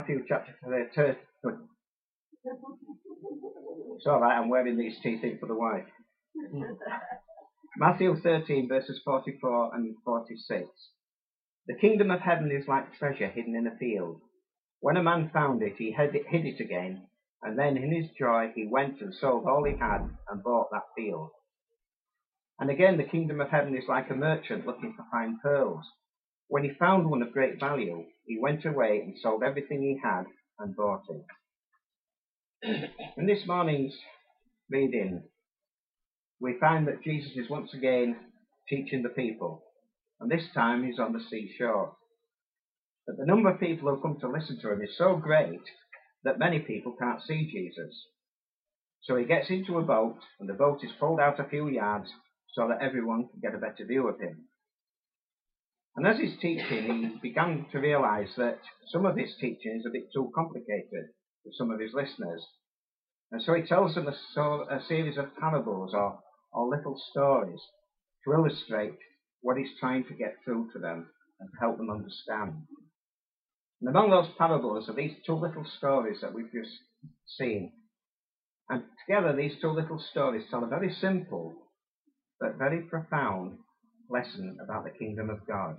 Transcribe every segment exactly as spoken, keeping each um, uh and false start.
Matthew chapter thirty. It's all right, I'm wearing these teeth in for the wife. Matthew thirteen, verses forty-four and forty-six. The kingdom of heaven is like treasure hidden in a field. When a man found it, he hid it, hid it again, and then in his joy he went and sold all he had and bought that field. And again, the kingdom of heaven is like a merchant looking for fine pearls. When he found one of great value, he went away and sold everything he had and bought it. In this morning's reading, we find that Jesus is once again teaching the people, and this time he's on the seashore. But the number of people who come to listen to him is so great that many people can't see Jesus. So he gets into a boat, and the boat is pulled out a few yards so that everyone can get a better view of him. And as he's teaching, he began to realize that some of his teaching is a bit too complicated for some of his listeners. And so he tells them a, so, a series of parables or, or little stories to illustrate what he's trying to get through to them and to help them understand. And among those parables are these two little stories that we've just seen. And together these two little stories tell a very simple but very profound lesson about the kingdom of God.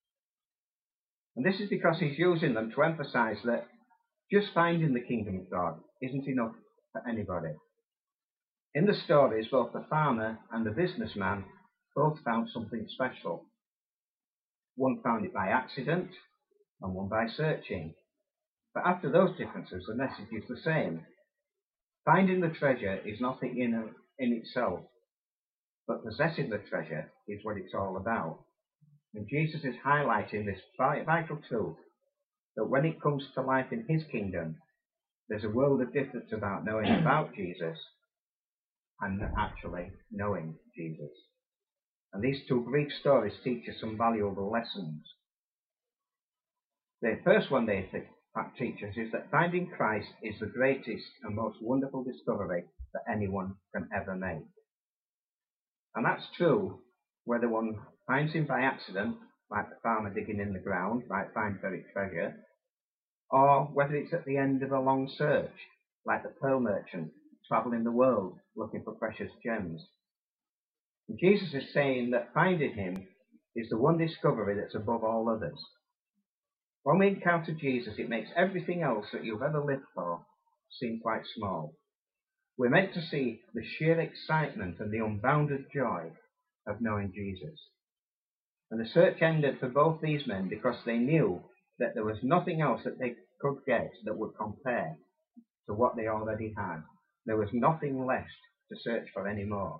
And this is because he's using them to emphasize that just finding the kingdom of God isn't enough for anybody. In the stories, both the farmer and the businessman both found something special. One found it by accident and one by searching. But after those differences, the message is the same. Finding the treasure is nothing in, a, in itself, but possessing the treasure is what it's all about. And Jesus is highlighting this vital truth, that when it comes to life in his kingdom, there's a world of difference about knowing about Jesus and actually knowing Jesus. And these two brief stories teach us some valuable lessons. The first one they teach us is that finding Christ is the greatest and most wonderful discovery that anyone can ever make. And that's true whether one finds him by accident, like the farmer digging in the ground might find buried treasure, or whether it's at the end of a long search, like the pearl merchant travelling the world looking for precious gems. And Jesus is saying that finding him is the one discovery that's above all others. When we encounter Jesus, it makes everything else that you've ever lived for seem quite small. We're meant to see the sheer excitement and the unbounded joy of knowing Jesus. And the search ended for both these men because they knew that there was nothing else that they could get that would compare to what they already had. There was nothing left to search for anymore.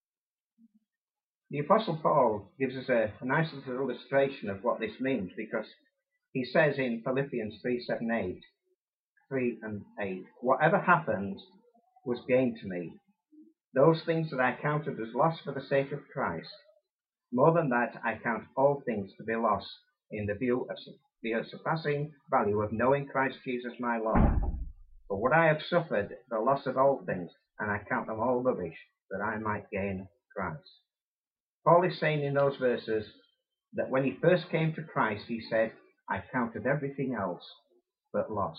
The Apostle Paul gives us a, a nice little illustration of what this means, because he says in Philippians three, seven, eight, three and eight, whatever happened was gain to me. Those things that I counted as loss for the sake of Christ. More than that, I count all things to be lost in the view of the surpassing value of knowing Christ Jesus my Lord. For what I have suffered, the loss of all things, and I count them all rubbish, that I might gain Christ. Paul is saying in those verses that when he first came to Christ, he said, I counted everything else but loss.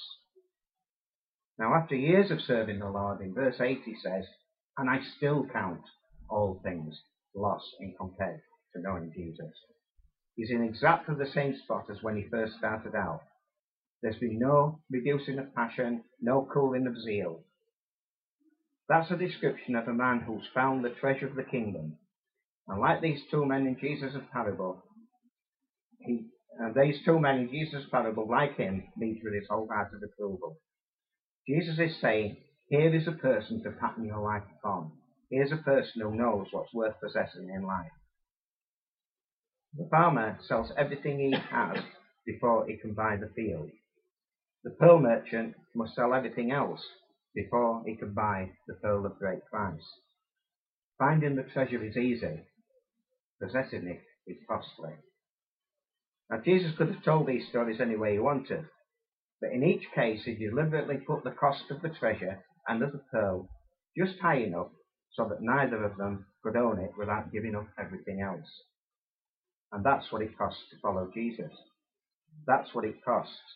Now, after years of serving the Lord, in verse eight he says, and I still count all things loss in compared to knowing Jesus. He's in exactly the same spot as when he first started out. There's been no reducing of passion, no cooling of zeal. That's a description of a man who's found the treasure of the kingdom. And like these two men in Jesus' parable, he, and these two men in Jesus' parable, like him, leads with his wholehearted approval. Jesus is saying, here is a person to pattern your life upon. Here's a person who knows what's worth possessing in life. The farmer sells everything he has before he can buy the field. The pearl merchant must sell everything else before he can buy the pearl of great price. Finding the treasure is easy. Possessing it is costly. Now, Jesus could have told these stories any way he wanted, but in each case he deliberately put the cost of the treasure and of the pearl just high enough so that neither of them could own it without giving up everything else. And that's what it costs to follow Jesus. That's what it costs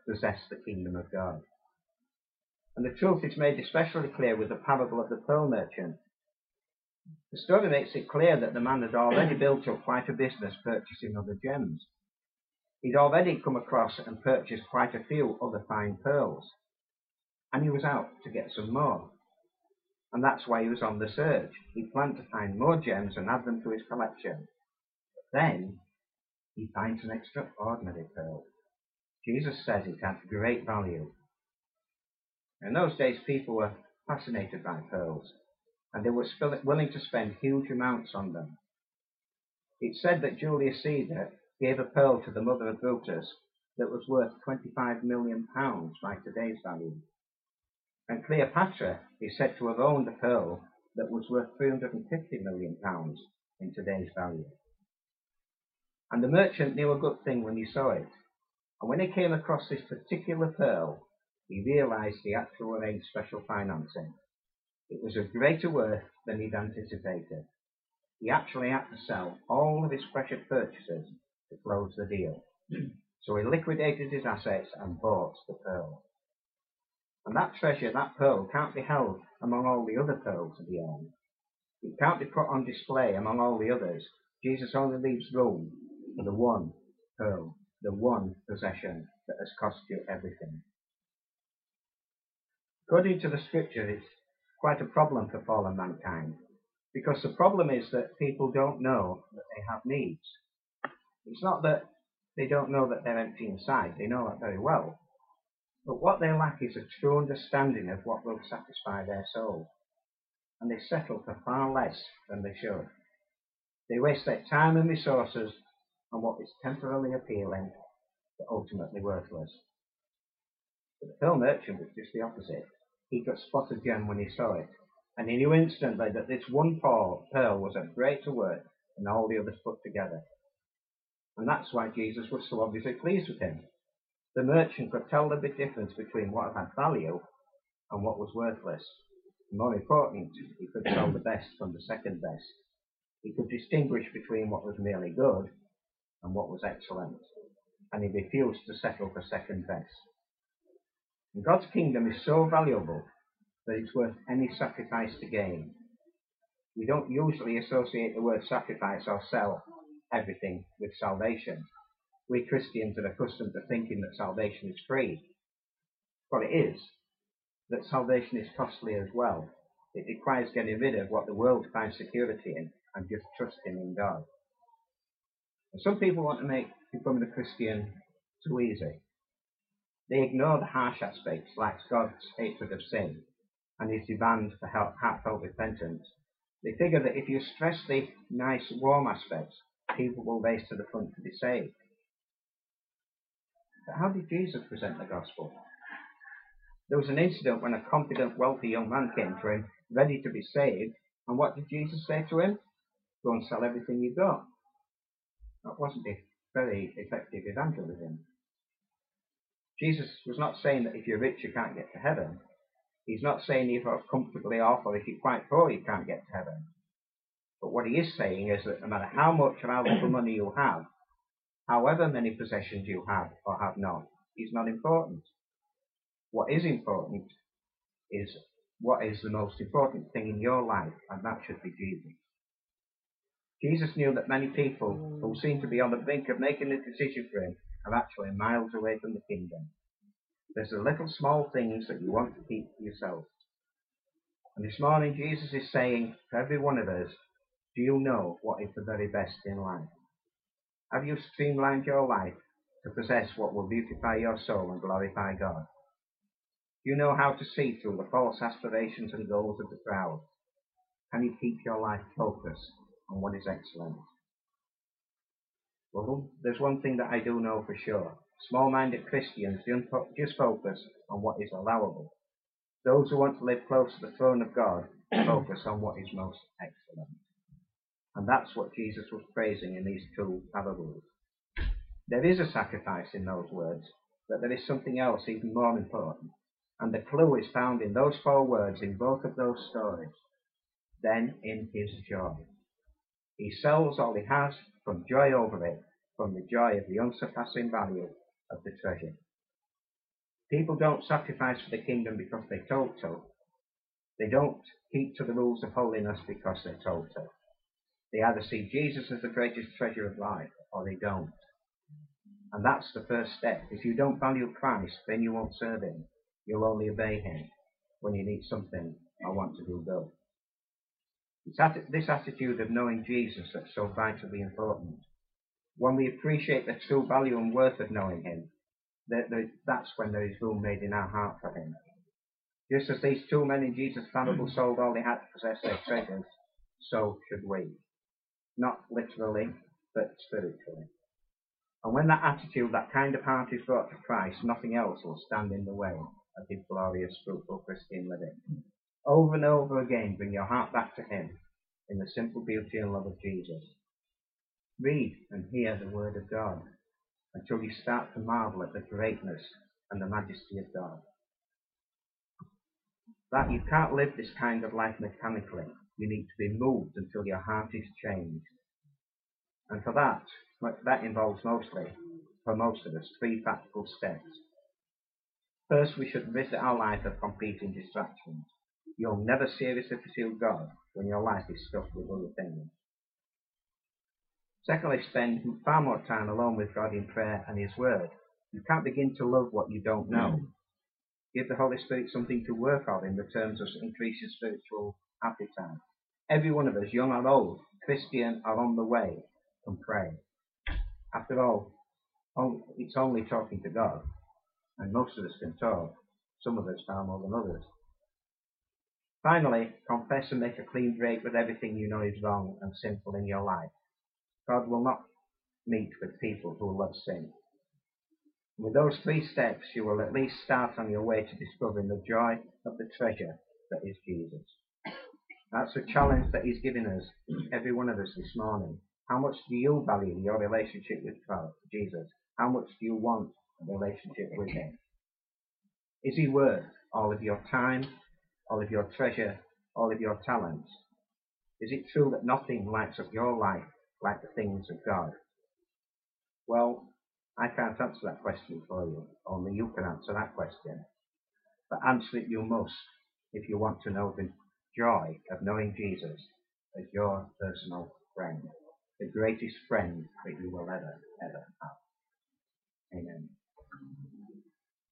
possess the kingdom of God. And the truth is made especially clear with the parable of the pearl merchant. The story makes it clear that the man had already built up quite a business purchasing other gems. He'd already come across and purchased quite a few other fine pearls, and he was out to get some more. And that's why he was on the search. He planned to find more gems and add them to his collection. But then he finds an extraordinary pearl. Jesus says it had great value. In those days, people were fascinated by pearls, and they were willing to spend huge amounts on them. It's said that Julius Caesar gave a pearl to the mother of Brutus that was worth twenty-five million pounds by today's value. And Cleopatra is said to have owned a pearl that was worth three hundred fifty million pounds in today's value. And the merchant knew a good thing when he saw it. And when he came across this particular pearl, he realized he had to arrange special financing. It was of greater worth than he'd anticipated. He actually had to sell all of his precious purchases to close the deal. So he liquidated his assets and bought the pearl. And that treasure, that pearl, can't be held among all the other pearls that he owned. It can't be put on display among all the others. Jesus only leaves room for the one pearl, the one possession that has cost you everything. According to the scripture, it's quite a problem for fallen mankind, because the problem is that people don't know that they have needs. It's not that they don't know that they're empty inside, they know that very well. But what they lack is a true understanding of what will satisfy their soul. And they settle for far less than they should. They waste their time and resources on what is temporarily appealing, but ultimately worthless. But the pearl merchant was just the opposite. He could spot a gem when he saw it, and he knew instantly that this one pearl was of greater worth than all the others put together. And that's why Jesus was so obviously pleased with him. The merchant could tell the big difference between what had value and what was worthless. And more important, he could tell the best from the second best. He could distinguish between what was merely good and what was excellent. And he refused to settle for second best. And God's kingdom is so valuable that it's worth any sacrifice to gain. We don't usually associate the word sacrifice or sell everything with salvation. We Christians are accustomed to thinking that salvation is free. Well, it is. That salvation is costly as well. It requires getting rid of what the world finds security in and just trusting in God. And some people want to make becoming a Christian too easy. They ignore the harsh aspects like God's hatred of sin and his demand for heartfelt repentance. They figure that if you stress the nice, warm aspects, people will race to the front to be saved. But how did Jesus present the gospel? There was an incident when a confident, wealthy young man came to him, ready to be saved, and what did Jesus say to him? Go and sell everything you've got. That wasn't a very effective evangelism. Jesus was not saying that if you're rich you can't get to heaven. He's not saying if you're comfortably off or if you're quite poor you can't get to heaven. But what he is saying is that no matter how much or how little money you have, however many possessions you have or have not, is not important. What is important is what is the most important thing in your life, and that should be Jesus. Jesus knew that many people who seem to be on the brink of making a decision for him are actually miles away from the kingdom. There's the little small things that you want to keep for yourself. And this morning Jesus is saying to every one of us, do you know what is the very best in life? Have you streamlined your life to possess what will beautify your soul and glorify God? Do you know how to see through the false aspirations and goals of the crowd? Can you keep your life focused on what is excellent? Well, there's one thing that I do know for sure. Small-minded Christians just focus on what is allowable. Those who want to live close to the throne of God focus on what is most excellent. And that's what Jesus was praising in these two parables. There is a sacrifice in those words, but there is something else even more important. And the clue is found in those four words in both of those stories. Then in his joy. He sells all he has from joy over it, from the joy of the unsurpassing value of the treasure. People don't sacrifice for the kingdom because they're told to. They don't keep to the rules of holiness because they're told to. They either see Jesus as the greatest treasure of life, or they don't. And that's the first step. If you don't value Christ, then you won't serve him. You'll only obey him when you need something or want to do good. It's this attitude of knowing Jesus that's so vitally important. When we appreciate the true value and worth of knowing him, that's when there is room made in our heart for him. Just as these two men in Jesus' parable sold all they had to possess their treasures, so should we. Not literally, but spiritually. And when that attitude, that kind of heart is brought to Christ, nothing else will stand in the way of his glorious, fruitful Christian living. Over and over again, bring your heart back to him in the simple beauty and love of Jesus. Read and hear the word of God until you start to marvel at the greatness and the majesty of God. That you can't live this kind of life mechanically. You need to be moved until your heart is changed. And for that, that involves mostly, for most of us, three practical steps. First, we should rid our life of competing distractions. You'll never seriously pursue God when your life is stuffed with other things. Secondly, spend far more time alone with God in prayer and his word. You can't begin to love what you don't know. Give the Holy Spirit something to work on in the terms of increasing spiritual appetite. Every one of us, young or old, Christian or on the way, can pray. After all, it's only talking to God, and most of us can talk, some of us far more than others. Finally, confess and make a clean break with everything you know is wrong and sinful in your life. God will not meet with people who love sin. With those three steps, you will at least start on your way to discovering the joy of the treasure that is Jesus. That's the challenge that he's giving us, every one of us this morning. How much do you value your relationship with God, Jesus? How much do you want a relationship with him? Is he worth all of your time, all of your treasure, all of your talents? Is it true that nothing lights up your life like the things of God? Well, I can't answer that question for you. Only you can answer that question. But answer it you must if you want to know the joy of knowing Jesus as your personal friend, the greatest friend that you will ever, ever have. Amen.